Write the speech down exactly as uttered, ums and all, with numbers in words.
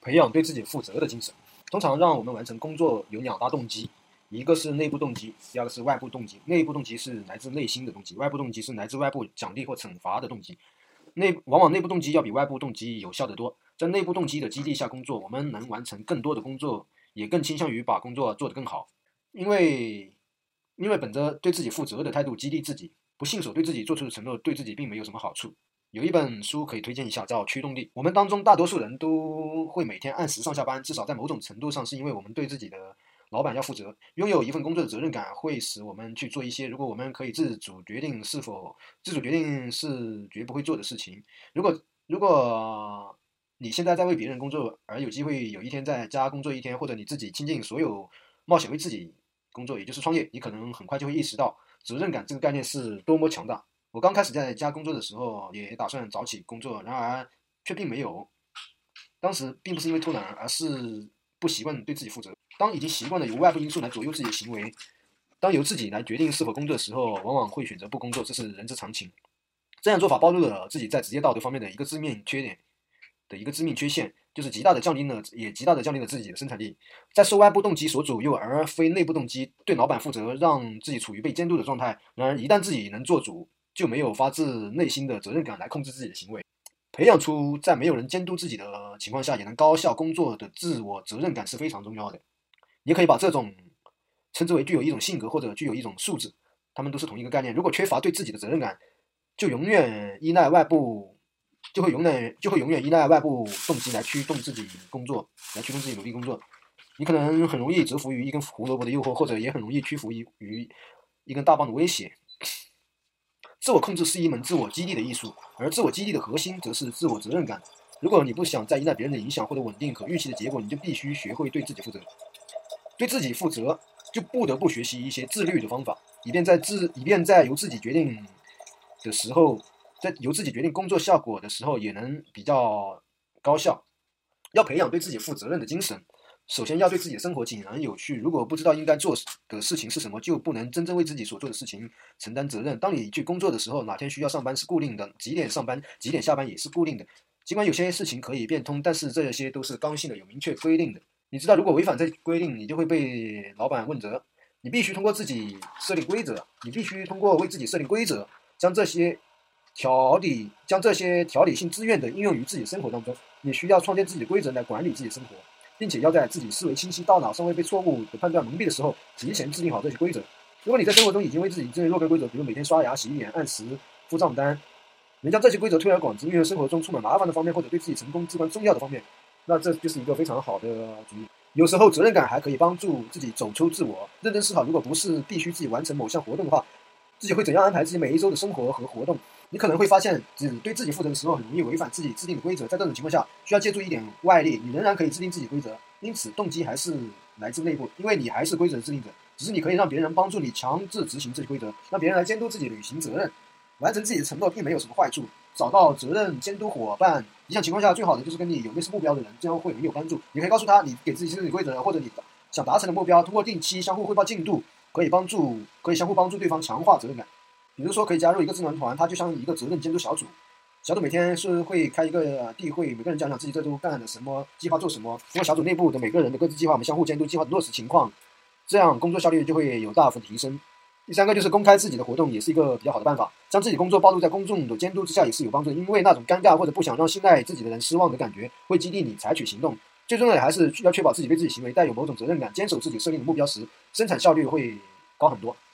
培养对自己负责的精神。通常让我们完成工作有两大动机，一个是内部动机，第二个是外部动机。内部动机是来自内心的动机，外部动机是来自外部奖励或惩罚的动机。内往往内部动机要比外部动机有效得多。在内部动机的激励下工作，我们能完成更多的工作，也更倾向于把工作做得更好。因为因为本着对自己负责的态度激励自己，不信守对自己做出的承诺，对自己并没有什么好处。有一本书可以推荐一下，叫《驱动力》。我们当中大多数人都会每天按时上下班，至少在某种程度上是因为我们对自己的老板要负责。拥有一份工作的责任感会使我们去做一些如果我们可以自主决定是否自主决定是绝不会做的事情。如果如果你现在在为别人工作，而有机会有一天在家工作一天，或者你自己倾尽所有冒险为自己工作，也就是创业，你可能很快就会意识到责任感这个概念是多么强大。我刚开始在家工作的时候，也打算早起工作，然而却并没有。当时并不是因为偷懒，而是不习惯对自己负责。当已经习惯了由外部因素来左右自己的行为，当由自己来决定是否工作的时候，往往会选择不工作，这是人之常情。这样做法暴露了自己在职业道德方面的一个致命缺点的一个致命缺陷，就是极大的降低了，也极大的降低了自己的生产力。在受外部动机所左右，而非内部动机，对老板负责，让自己处于被监督的状态。然而，一旦自己能做主，就没有发自内心的责任感来控制自己的行为。培养出在没有人监督自己的情况下也能高效工作的自我责任感是非常重要的。也可以把这种称之为具有一种性格或者具有一种素质，它们都是同一个概念。如果缺乏对自己的责任感，就永远依赖外部，就会永远就会永远依赖外部动机来驱动自己工作，来驱动自己努力工作。你可能很容易折服于一根胡萝卜的诱惑，或者也很容易屈服于于一根大棒的威胁。自我控制是一门自我激励的艺术，而自我激励的核心则是自我责任感。如果你不想再依赖别人的影响或者稳定可预期的结果，你就必须学会对自己负责。对自己负责，就不得不学习一些自律的方法，以便在自以便在由自己决定的时候，在由自己决定工作效果的时候，也能比较高效。要培养对自己负责任的精神，首先要对自己的生活井然有序。如果不知道应该做的事情是什么，就不能真正为自己所做的事情承担责任。当你去工作的时候，哪天需要上班是固定的，几点上班几点下班也是固定的。尽管有些事情可以变通，但是这些都是刚性的，有明确规定的。你知道，如果违反这规定，你就会被老板问责。你必须通过自己设定规则，你必须通过为自己设定规则，将这些条理将这些条理性自愿地应用于自己的生活当中。你需要创建自己的规则来管理自己的生活，并且要在自己思维清晰、大脑尚未被错误的判断蒙蔽的时候，提前制定好这些规则。如果你在生活中已经为自己制定若干规则，比如每天刷牙、洗脸、按时付账单，能将这些规则推而广之，运用生活中充满麻烦的方面，或者对自己成功至关重要的方面，那这就是一个非常好的主意。有时候责任感还可以帮助自己走出自我。认真思考，如果不是必须自己完成某项活动的话，自己会怎样安排自己每一周的生活和活动？你可能会发现，只对自己负责的时候，很容易违反自己制定的规则。在这种情况下，需要借助一点外力，你仍然可以制定自己规则。因此，动机还是来自内部，因为你还是规则的制定者。只是你可以让别人帮助你强制执行这些规则，让别人来监督自己履行责任。完成自己的承诺并没有什么坏处。找到责任监督伙伴，理想情况下最好的就是跟你有类似目标的人，这样会很有帮助。你可以告诉他你给自己制定规则，或者你想达成的目标，通过定期相互汇报进度，可以帮助可以相互帮助对方强化责任感。比如说，可以加入一个智囊团，它就像一个责任监督小组。小组每天是会开一个例会，每个人讲讲自己这周干了什么，计划做什么。通过小组内部的每个人的各自计划，我们相互监督计划的落实情况，这样工作效率就会有大幅提升。第三个就是公开自己的活动，也是一个比较好的办法。将自己工作暴露在公众的监督之下也是有帮助的，因为那种尴尬或者不想让信赖自己的人失望的感觉，会激励你采取行动。最重要的还是要确保自己对自己行为带有某种责任感，坚守自己设定的目标时，生产效率会高很多。